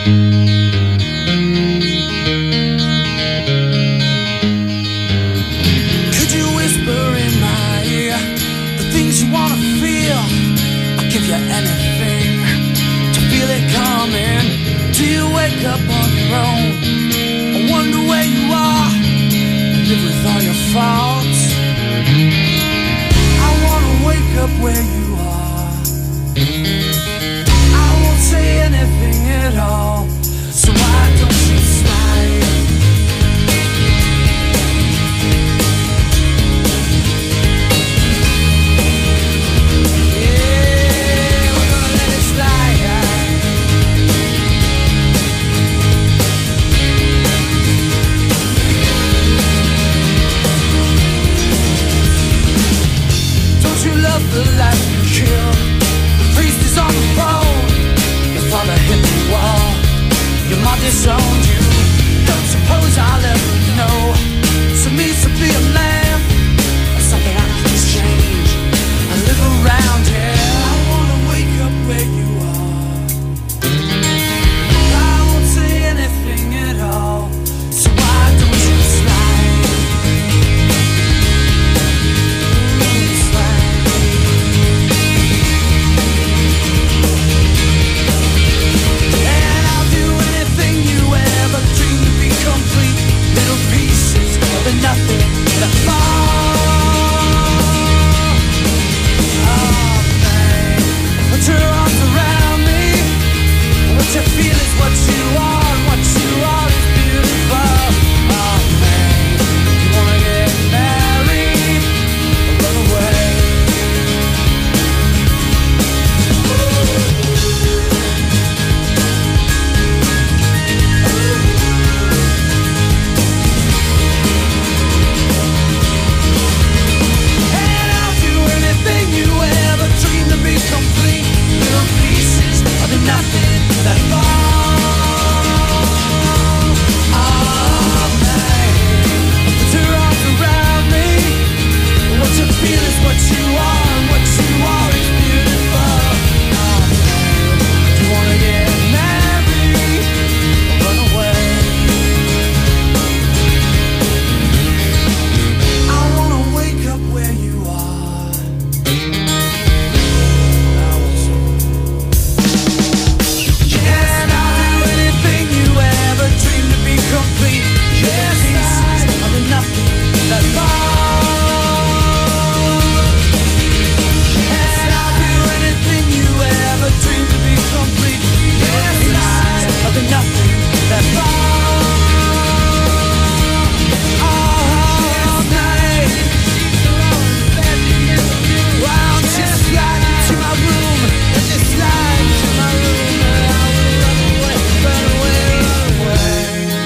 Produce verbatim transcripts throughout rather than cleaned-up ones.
Could you whisper in my ear the things you wanna feel? I'll give you anything to feel it coming. Do you wake up on your own? I wonder where you are and live with all your faults. I wanna wake up where you are. I won't say anything at all, so why don't you slide? Yeah, we're gonna let it slide. Don't you love the life you kill? The priest is on the throne. Your father hit the wall. Your mom disowned you. Don't suppose I'll ever know. So means to be a man, or something I can exchange. I live around here. I wanna wake up where you are. I won't say anything at all, so why don't you slide? Ooh, slide. And I'll do anything you ever dreamed to be complete. Little pieces of the nothing that fall. Oh, babe, put your arms around me. What you feel is what you are, and what you are is beautiful. Oh, babe, you wanna get married or run away? And I'll do anything you ever dreamed to be complete. Little pieces of the nothing that fall. Oh, babe, put your arms around me. What you feel is what you are, and what you are is beautiful. Oh, babe, do you wanna get married or run away? I wanna wake up where you are. And I'll do anything you ever dreamed to be complete. Yes, pieces of the nothing that fall. And I'll do anything you ever dreamed to be complete. Yes, pieces of the nothing that fall. All night. Wow, just slide into my room, and just slide into my room, and I will run away, run away, run away.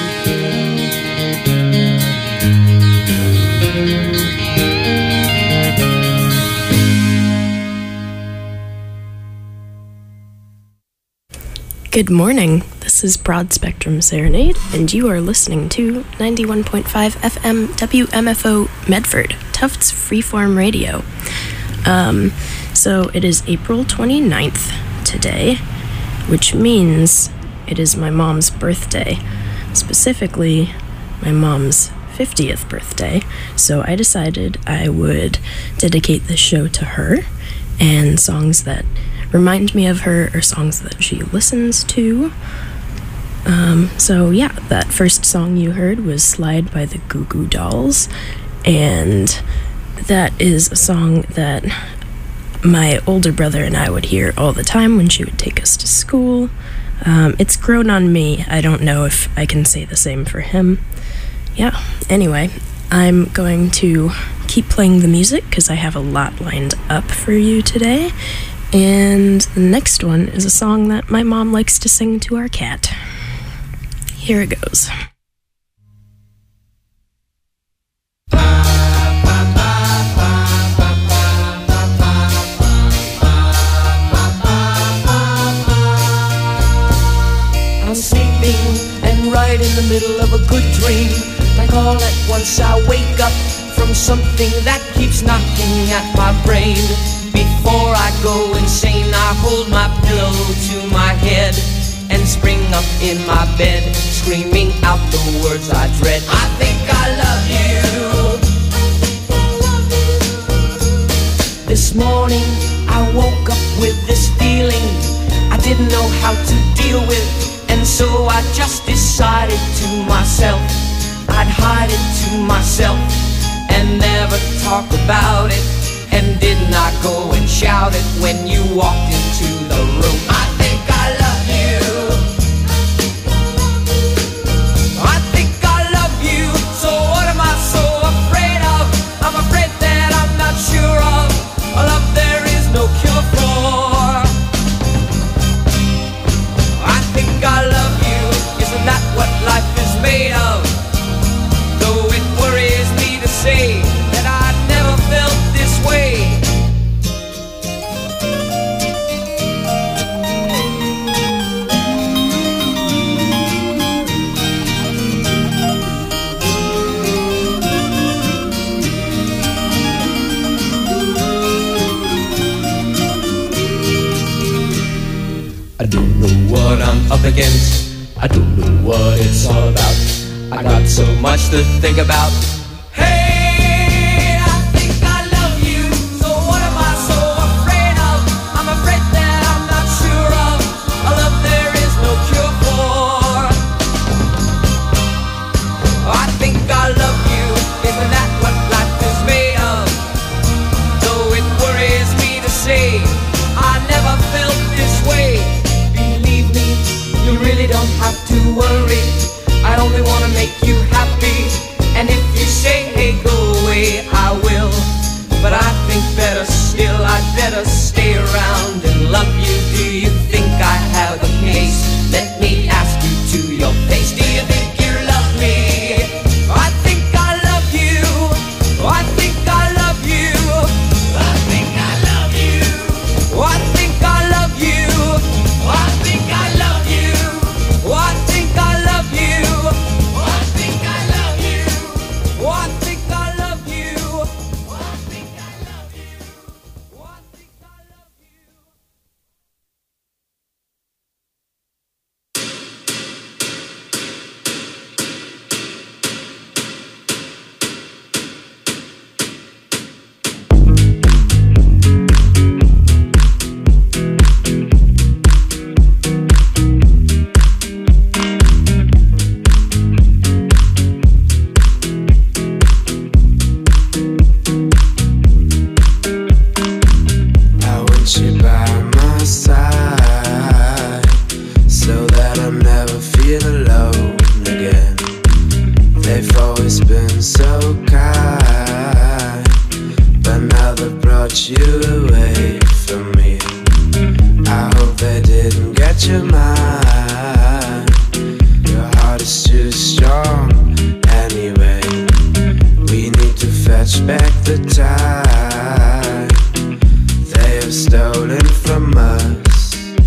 Good morning. This is Broad Spectrum Serenade, and you are listening to ninety-one point five F M W M F O Medford, Tufts Freeform Radio. Um, so it is April twenty-ninth today, which means it is my mom's birthday, specifically my mom's fiftieth birthday. So I decided I would dedicate this show to her, and songs that remind me of her or songs that she listens to. Um, so yeah, that first song you heard was Slide by the Goo Goo Dolls, and that is a song that my older brother and I would hear all the time when she would take us to school. Um, it's grown on me. I don't know if I can say the same for him. Yeah, anyway, I'm going to keep playing the music because I have a lot lined up for you today. And the next one is a song that my mom likes to sing to our cat. Here it goes. I'm sleeping and right in the middle of a good dream. Like all at once I wake up from something that keeps knocking at my brain. Before I go insane, I hold my pillow to my head and spring up in my bed, screaming out the words I dread. I think I love you. This morning I woke up with this feeling I didn't know how to deal with, and so I just decided to myself I'd hide it to myself and never talk about it, and did not go and shout it when you walked into the room. I think I love you. I think I love you. So what am I so afraid of? I'm afraid that I'm not sure of a love there is no cure for. I think I love you. Isn't that what life is made of? Though it worries me to say that I never felt this way. I don't know what I'm up against, I don't know what it's all about. I got so much to think about. Hey, I think I love you. So what am I so afraid of? I'm afraid that I'm not sure of a love there is no cure for. I think I love you. Isn't that what life is made of? Though it worries me to say I never felt this way. Believe me, you really don't have to worry. I only wanna make you happy, and if you say, hey, go away, I will. But I think better still, I'd better stay around and love you. Do you think I have a case? Let me ask you to your face. Do you think you love me? I think I love you. I think I love you. I think I love you. I think I love you. I think I love you. I think I love you. I think I love you. I think I love you. I think I love you. I think I love you. I want you by my side, so that I never feel alone again. They've always been so kind, but now they've brought you away from me. I hope they didn't get your mind. Your heart is too strong anyway. We need to fetch back the time they have stolen from us.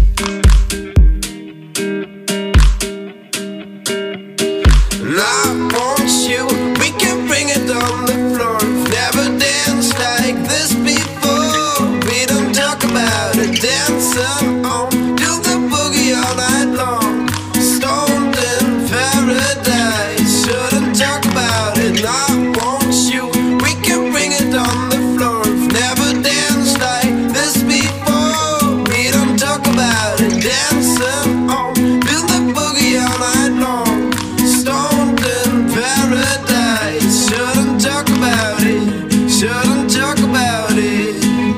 And I want you, we can bring it on the floor. We've never danced like this before. We don't talk about it, dancing on, do the boogie all night long. Stoned in paradise, shouldn't talk about it. I want you, we can bring it on the floor. We've never danced like this before. We don't talk about it, dancing on, do the boogie all night long. Stoned in paradise, shouldn't talk about it, shouldn't talk about it.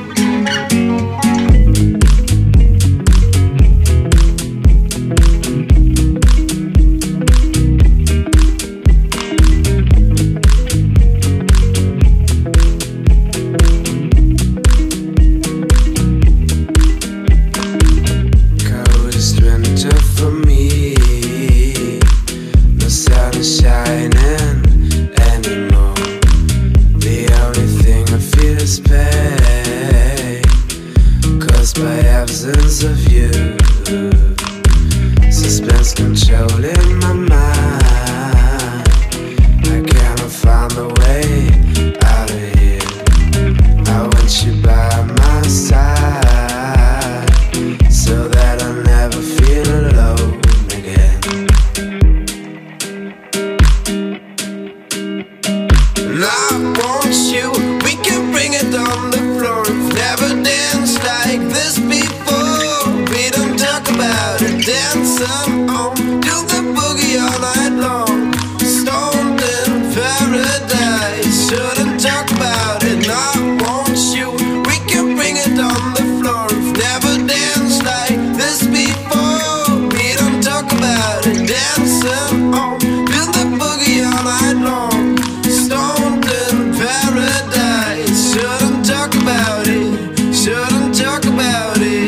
Coldest winter for me, no sun is shining anymore. The only thing I feel is pain, caused by absence of you. Suspense controlling my mind. I cannot find a way out of here. I want you by my side, so that I never feel alone never danced like this before. We don't talk about it, dancing on, do the boogie all night long. Stoned in paradise, shouldn't talk about it, not want you. We can bring it on the floor. We've never danced like this before. We don't talk about it, dancing on, do the boogie all night long. Stoned in paradise, shouldn't talk about it, shouldn't talk about it.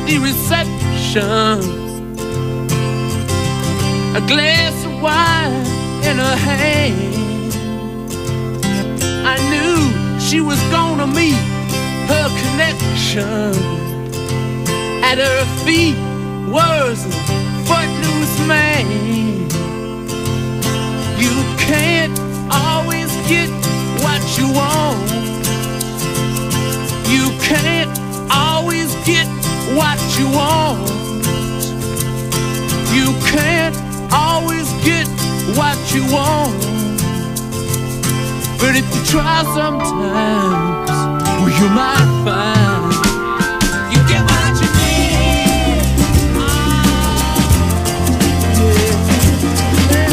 the reception, a glass of wine in her hand. I knew she was gonna meet her connection. At her feet was a footloose man. You can't always get what you want. You can't always get what you want. You can't always get what you want. But if you try sometimes, well, you might find you get what you need. Oh, yeah.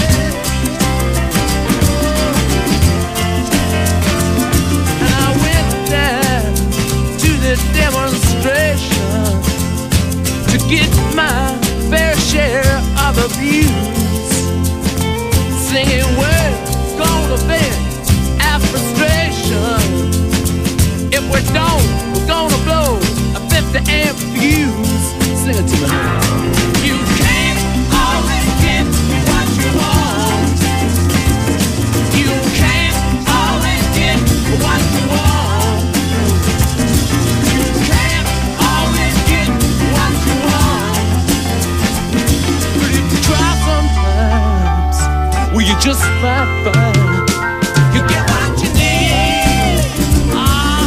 And I went down to the demonstration to get my fair share of abuse, singing we're gonna vent our frustration. If we don't, we're gonna blow a fifty amp fuse. Sing it to me. You can't always get what you want. You can't always get what you want. You can't always get what you want. But if you try sometimes, well, you just might find you get what you need. Oh,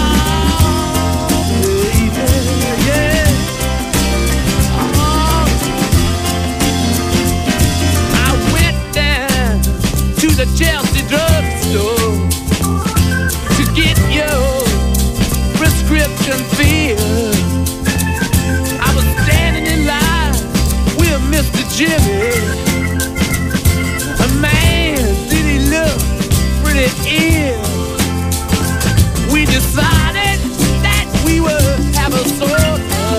baby, yeah. Oh. I went down to the Chelsea drugstore to get your prescription filled. I was standing in line with Mister Jimmy. A man, did he look pretty ill? We decided that we would have a soda.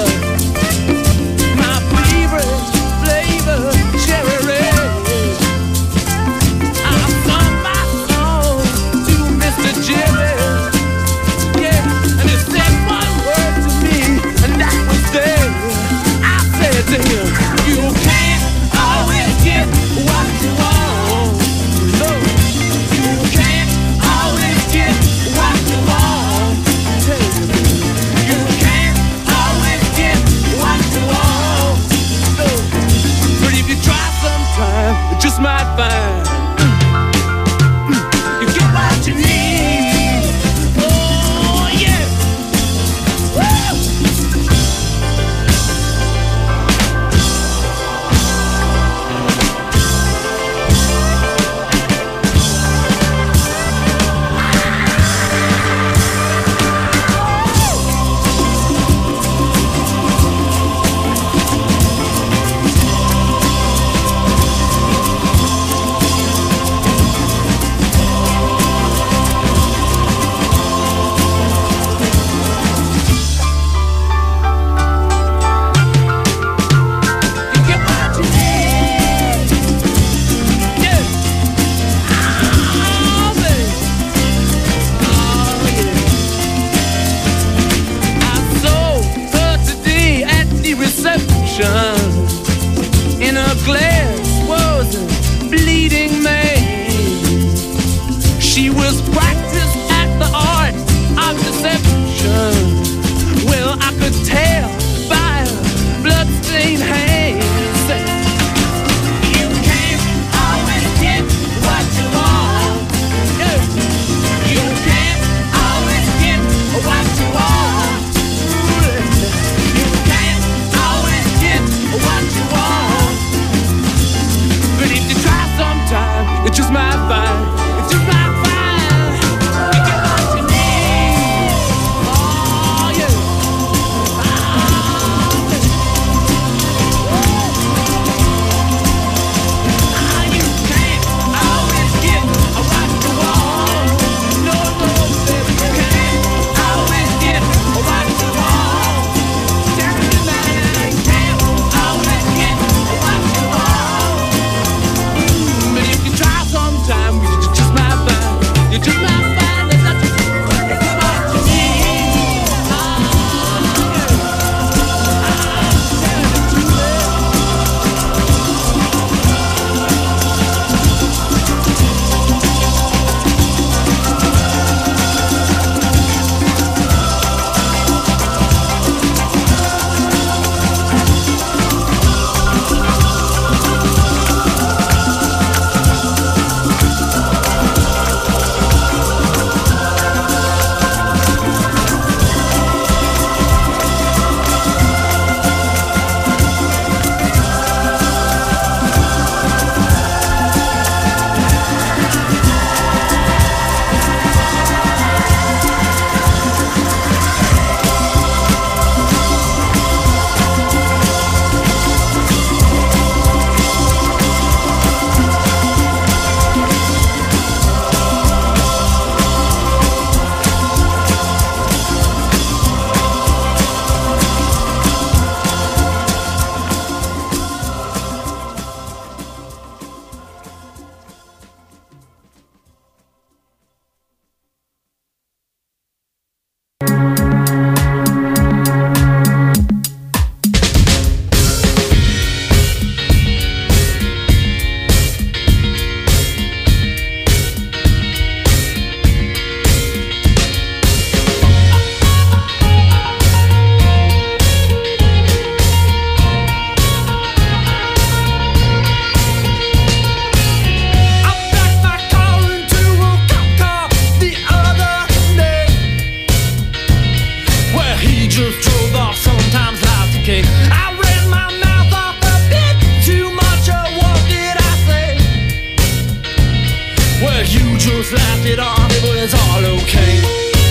My favorite flavor, cherry red. I sung my song to Mister Jimmy. Yeah, and he said one word to me, and that was there. I said to him, you can't always get what you want. No, you can't always get what you want. Tell me, you can't always get what you want. No, but if you try sometime, you just might find you get what you need. Oh yeah. Woo! just laughed it off, it was all okay.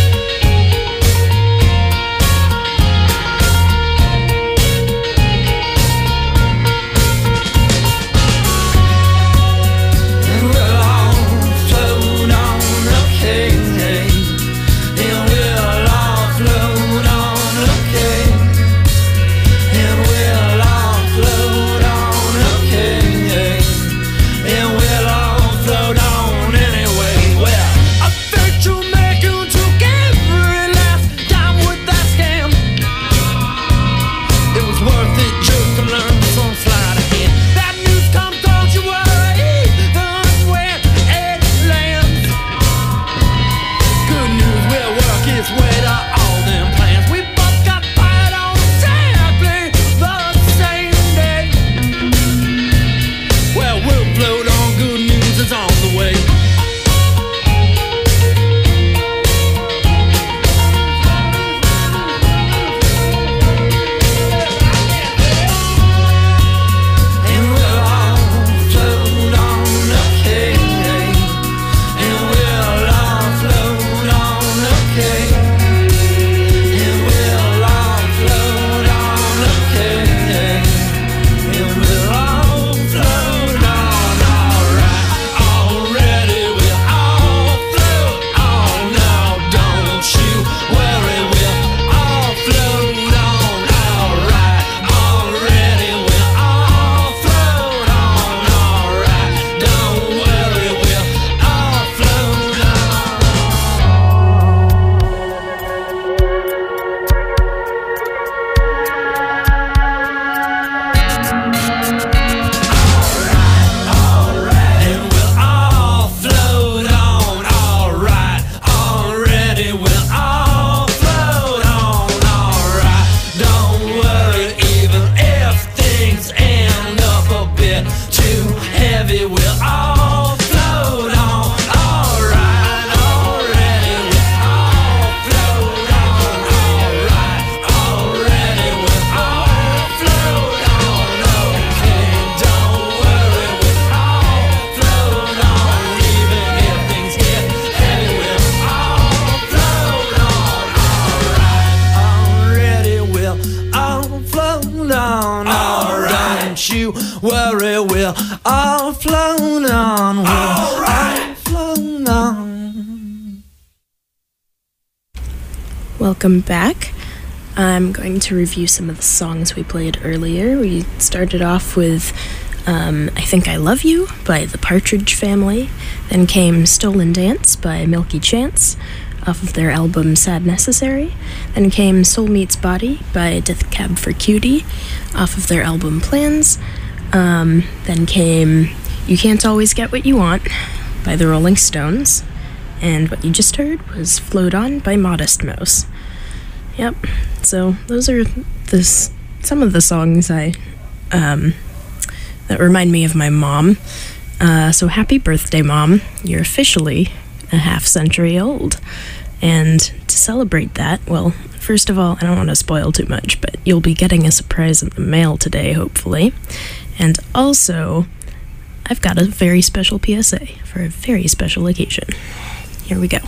Worry, we'll all float on. We'll all, right. all float on. Welcome back. I'm going to review some of the songs we played earlier. We started off with um, I Think I Love You by the Partridge Family. Then came Stolen Dance by Milky Chance off of their album Sad Necessary. Then came Soul Meets Body by Death Cab for Cutie off of their album Plans. Um, then came You Can't Always Get What You Want by the Rolling Stones. And what you just heard was Float On by Modest Mouse. Yep, so those are the, some of the songs I um, that remind me of my mom. Uh, so happy birthday, Mom. You're officially a half century old. And to celebrate that, well, first of all, I don't want to spoil too much, but you'll be getting a surprise in the mail today, hopefully. And also, I've got a very special P S A for a very special occasion. Here we go.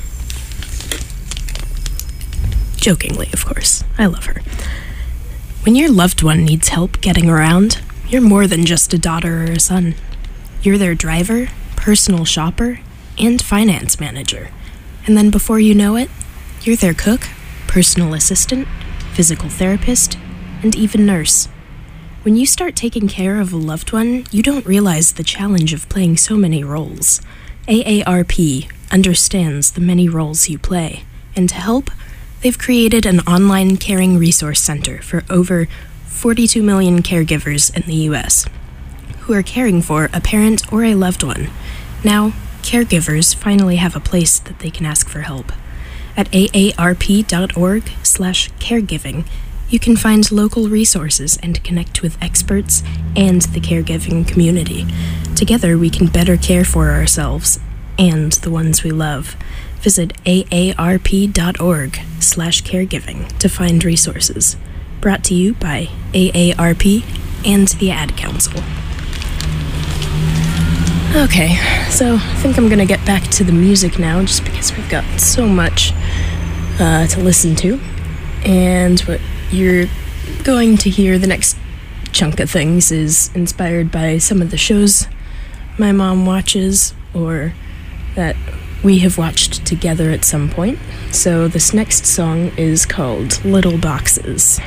Jokingly, of course. I love her. When your loved one needs help getting around, you're more than just a daughter or a son. You're their driver, personal shopper, and finance manager. And then before you know it, you're their cook, personal assistant, physical therapist, and even nurse. When you start taking care of a loved one, you don't realize the challenge of playing so many roles. A A R P understands the many roles you play, and to help, they've created an online caring resource center for over forty-two million caregivers in the U S who are caring for a parent or a loved one. Now, caregivers finally have a place that they can ask for help. At A A R P dot org slash caregiving, you can find local resources and connect with experts and the caregiving community. Together, we can better care for ourselves and the ones we love. Visit A A R P dot org slash caregiving to find resources. Brought to you by A A R P and the Ad Council. Okay, so I think I'm gonna get back to the music now, just because we've got so much uh, to listen to. And what you're going to hear, the next chunk of things, is inspired by some of the shows my mom watches, or that we have watched together at some point. So this next song is called Little Boxes.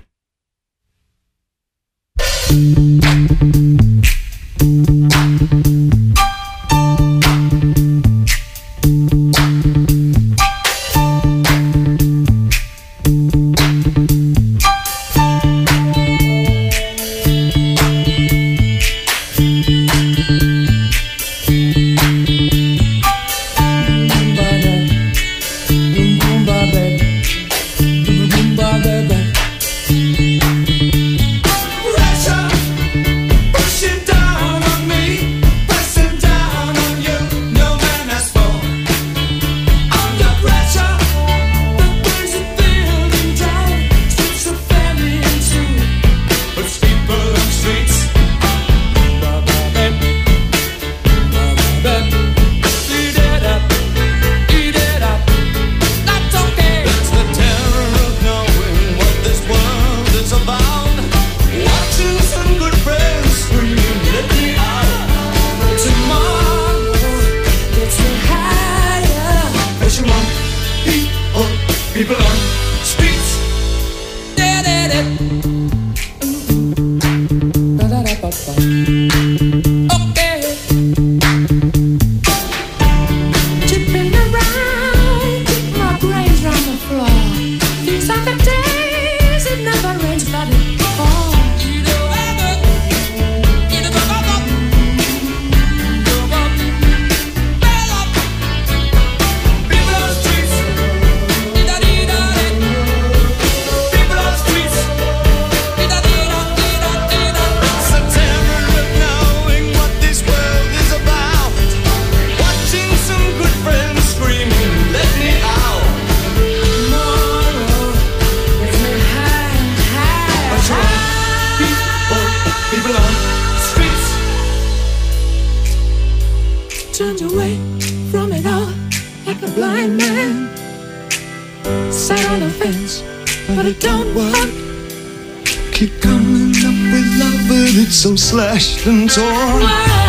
Slashed and torn.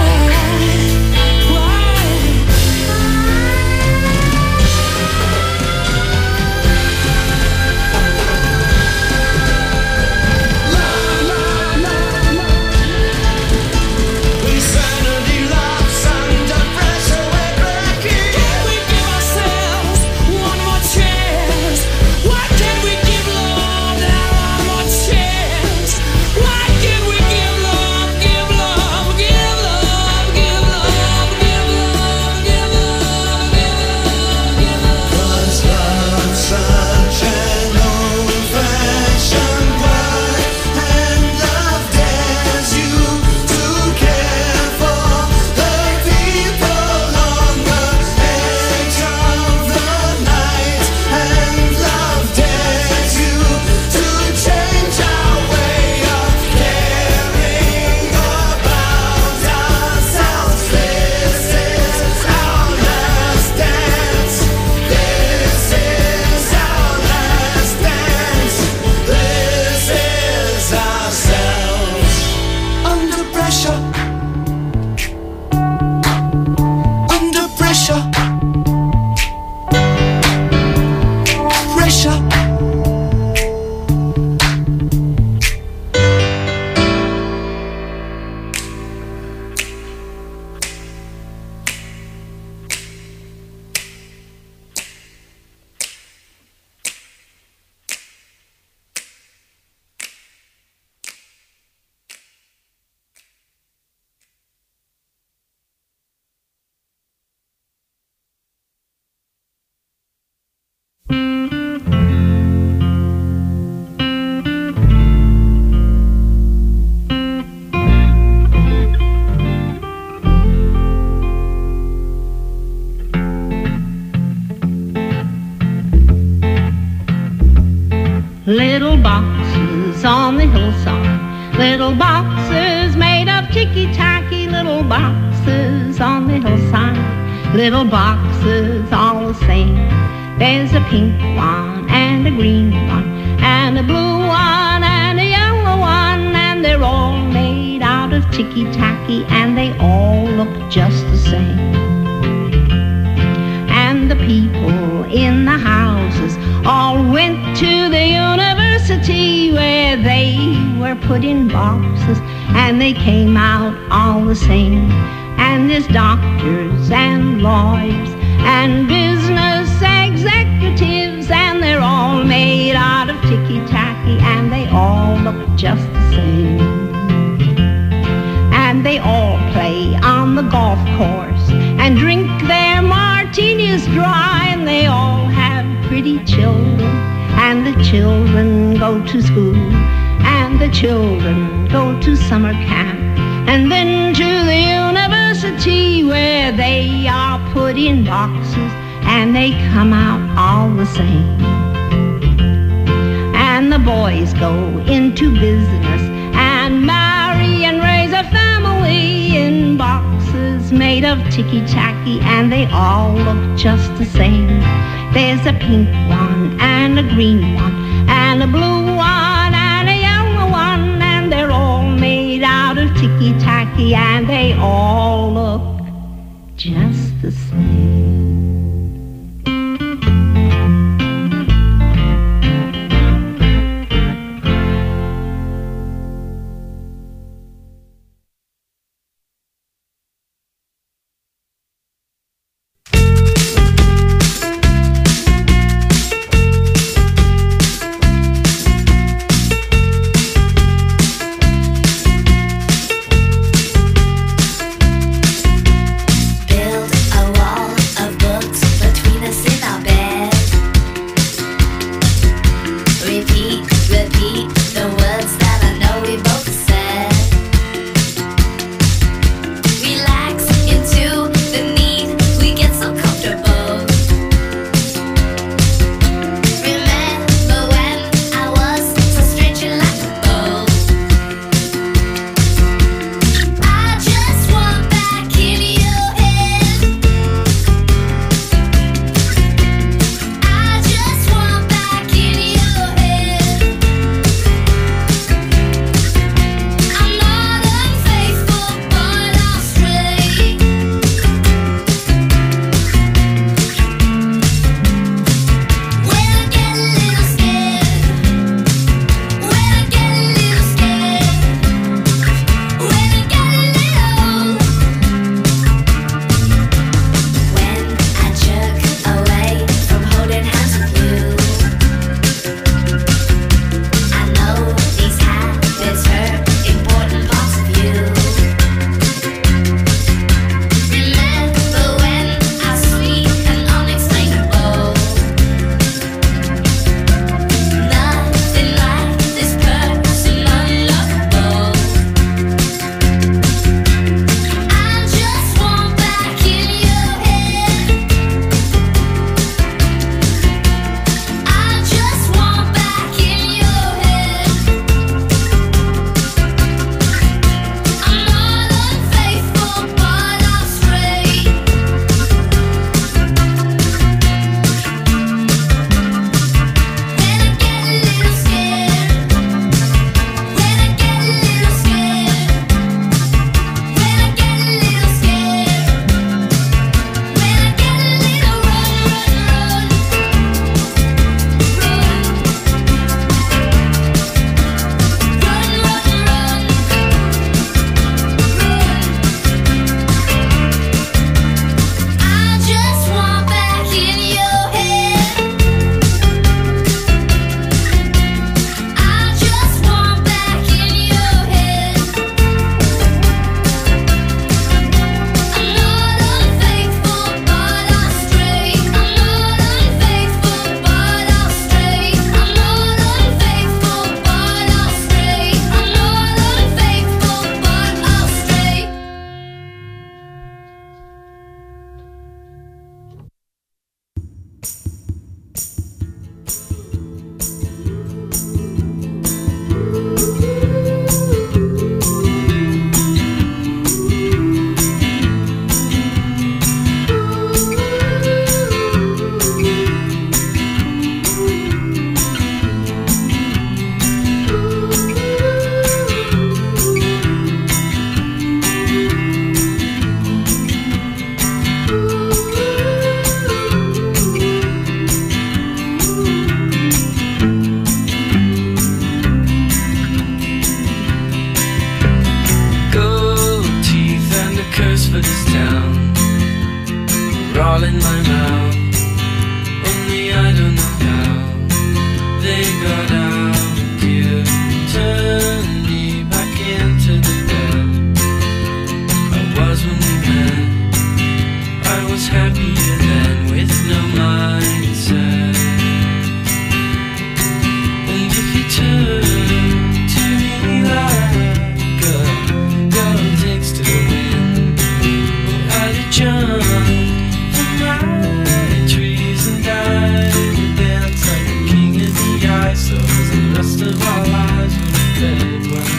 Little boxes on the hillside, little boxes made of ticky-tacky, little boxes on the hillside, little boxes all the same. There's a pink one and a green one and a blue one and a yellow one, and they're all made out of ticky-tacky, and they all look just the same. And the people in the houses all went to the university, where they were put in boxes and they came out all the same. And there's doctors and lawyers and business executives, and they're all made out of ticky-tacky, and they all look just the same. And they all play on the golf course and drink their martinis dry, and they all have pretty children, and the children go to school, and the children go to summer camp, and then to the university, where they are put in boxes and they come out all the same. And the boys go into business and marry and raise a family in boxes made of ticky-tacky, and they all look just the same. There's a pink one and a green one and a blue one and a yellow one, and they're all made out of ticky-tacky, and they all look just the same. Build a wall of curse for this town. We're all in my mouth, only I don't know how they got out. You turned me back into the bed I was when we met. I was happier then with no mindset. And if you turn to me like a girl takes to the wind, well, I'd have jumped from my trees and died and danced like a king of the ice. So as the rest of our lives would have fed well.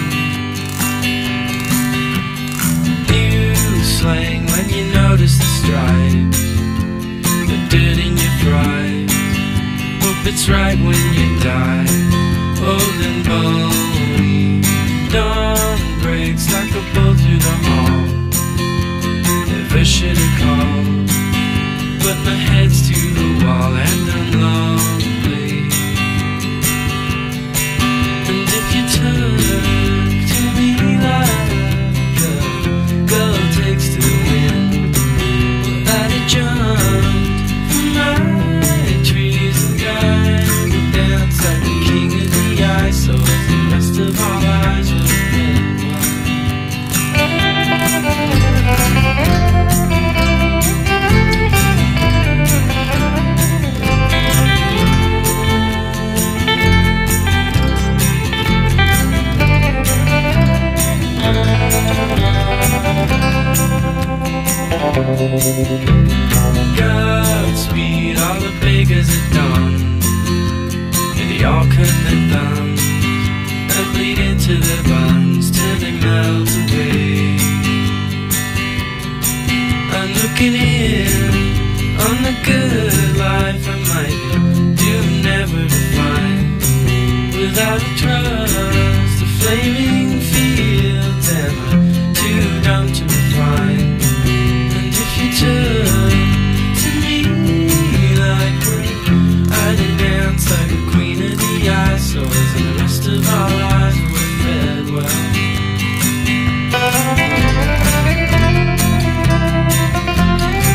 New slang when you notice the stripes, the dirt in your fries. Hope it's right when you die, old and bony. Dawn breaks like a bolt through the hall. Never should have called, but my head's to the wall and I'm lonely. And if you turn to me like a girl takes to the wind, well, I'd have jumped from my trees and died and danced like the king of the ice. So as the rest of our lives would have been well. Godspeed, all the beggars at dawn. Yeah, they all cut their thumbs and bleed into their buns till they melt away. I'm looking in on the good life I might do never to find without a trust, the flaming fields and I'm too dumb to refine. And if you turn to me like when I did dance like a queen of the ice, so as the rest of our lives were fed well.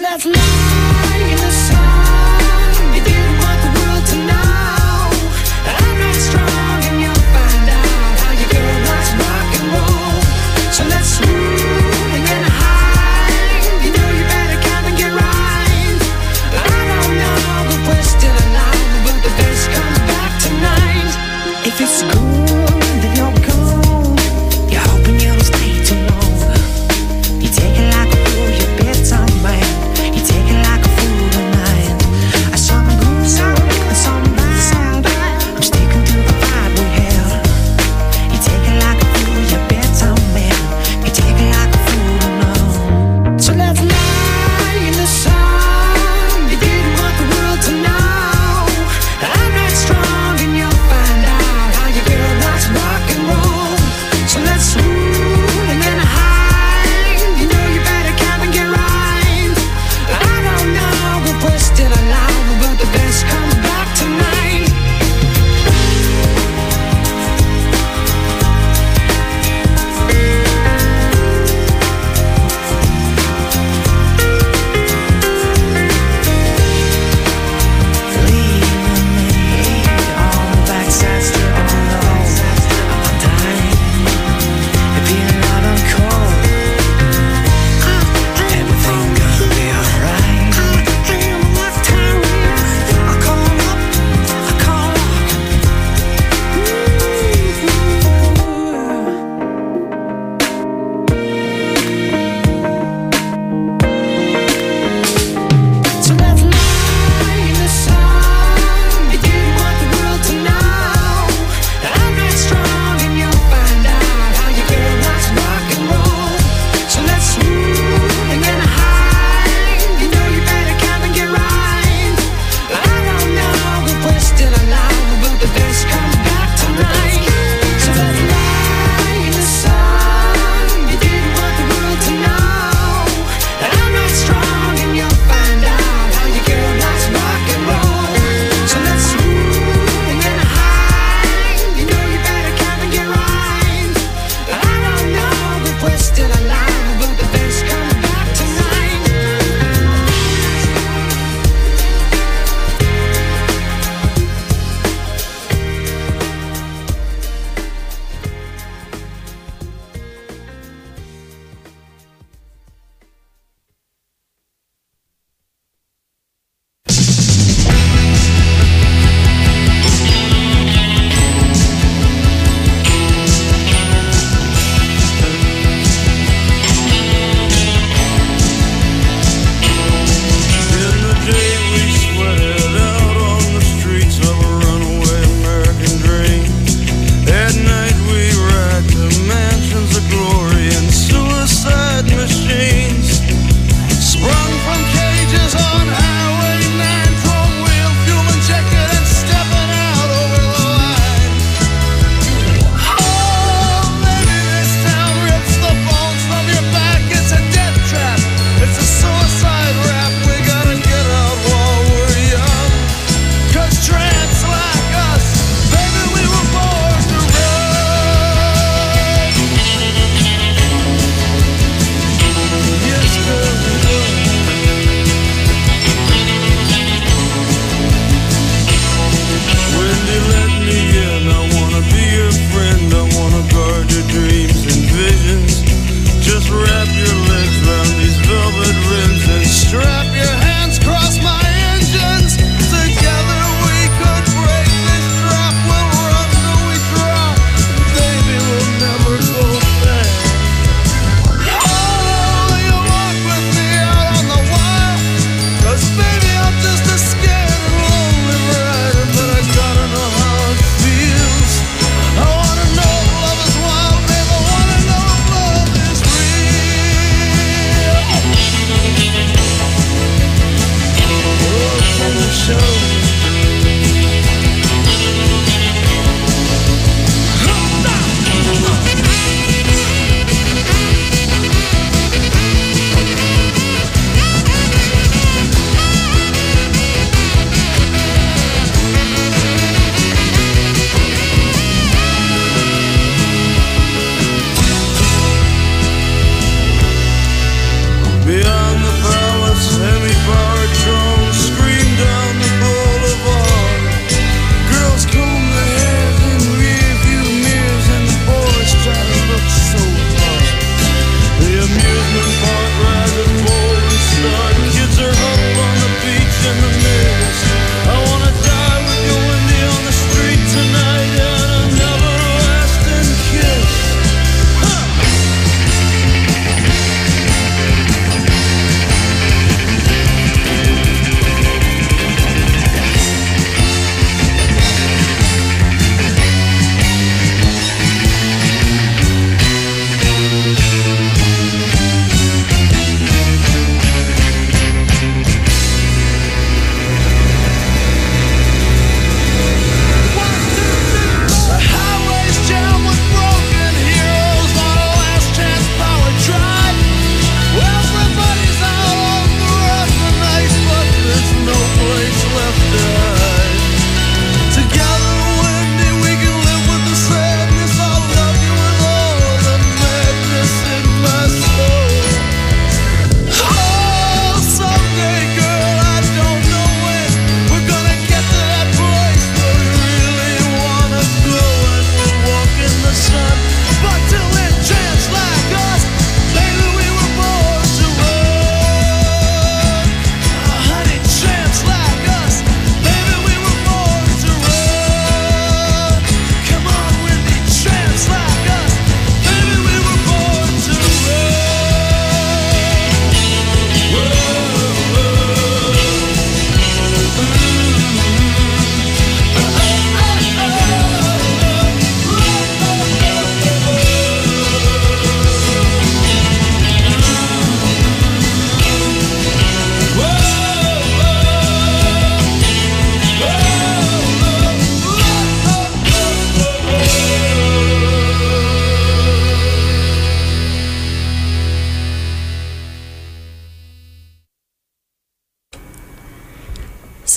let's lie in the sun. You didn't want the world to know I'm not strong, and you'll find out how your girl likes rock and roll. So let's swoon and get high. You know you better come and get right. I don't know if we're still alive, but the best comes back tonight. If it's good, then you're cool. You're hoping you don't stay too long. You take it like a fool, you bet on man. You take it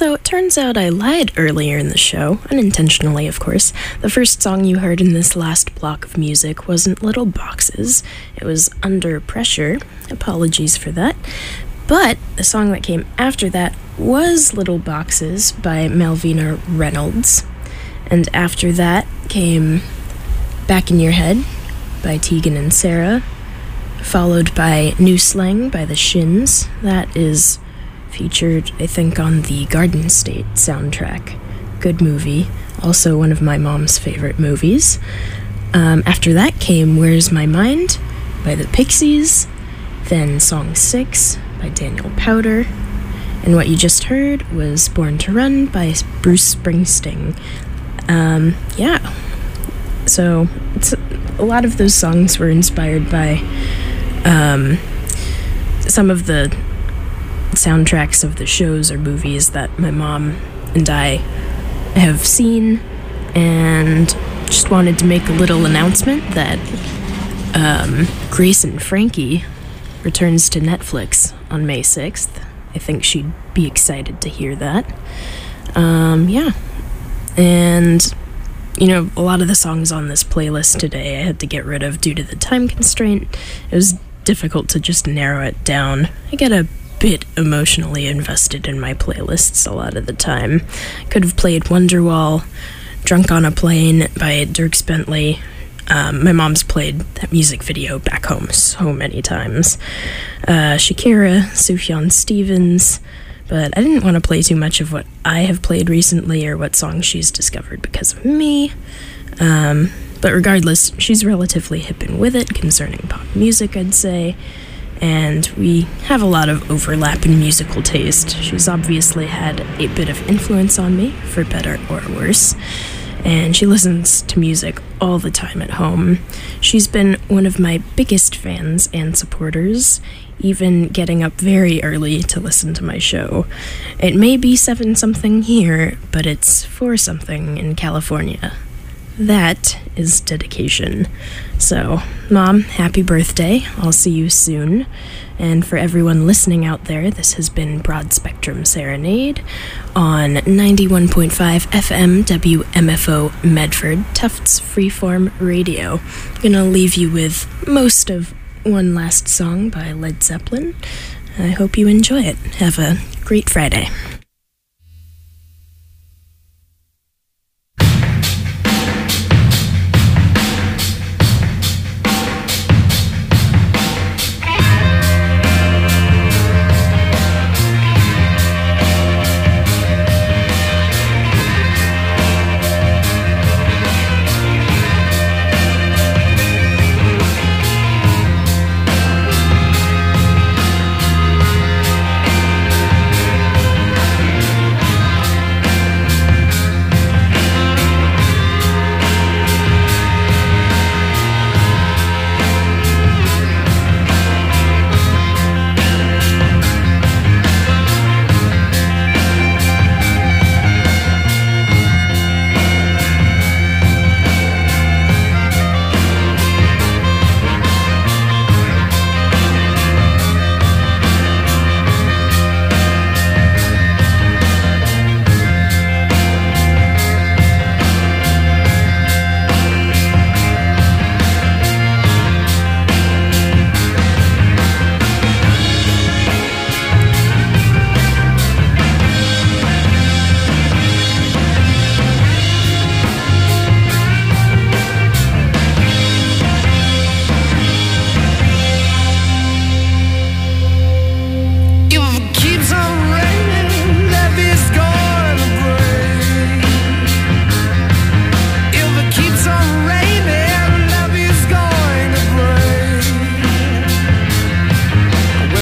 So it turns out I lied earlier in the show, unintentionally of course. The first song you heard in this last block of music wasn't Little Boxes, it was Under Pressure. Apologies for that. But the song that came after that was Little Boxes by Malvina Reynolds. And after that came Back in Your Head by Tegan and Sara, followed by New Slang by the Shins. That is featured, I think, on the Garden State soundtrack. Good movie. Also one of my mom's favorite movies. Um, after that came Where's My Mind by the Pixies. Then Song six by Daniel Powter. And what you just heard was Born to Run by Bruce Springsteen. Um, yeah. So it's, a lot of those songs were inspired by um, some of the soundtracks of the shows or movies that my mom and I have seen, and just wanted to make a little announcement that um, Grace and Frankie returns to Netflix on May sixth. I think she'd be excited to hear that. Um, yeah. And, you know, a lot of the songs on this playlist today I had to get rid of due to the time constraint. It was difficult to just narrow it down. I get a bit emotionally invested in my playlists a lot of the time. Could have played Wonderwall, Drunk on a Plane by Dierks Bentley. Um, my mom's played that music video back home so many times. Uh, Shakira, Sufjan Stevens, but I didn't want to play too much of what I have played recently or what songs she's discovered because of me. Um, but regardless, she's relatively hip and with it concerning pop music, I'd say. And we have a lot of overlap in musical taste. She's obviously had a bit of influence on me, for better or worse. And she listens to music all the time at home. She's been one of my biggest fans and supporters, even getting up very early to listen to my show. It may be seven something here, but it's four something in California. That is dedication. So, Mom, happy birthday. I'll see you soon. And for everyone listening out there, this has been Broad Spectrum Serenade on ninety-one point five F M W M F O Medford, Tufts Freeform Radio. I'm gonna leave you with most of one last song by Led Zeppelin. I hope you enjoy it. Have a great Friday.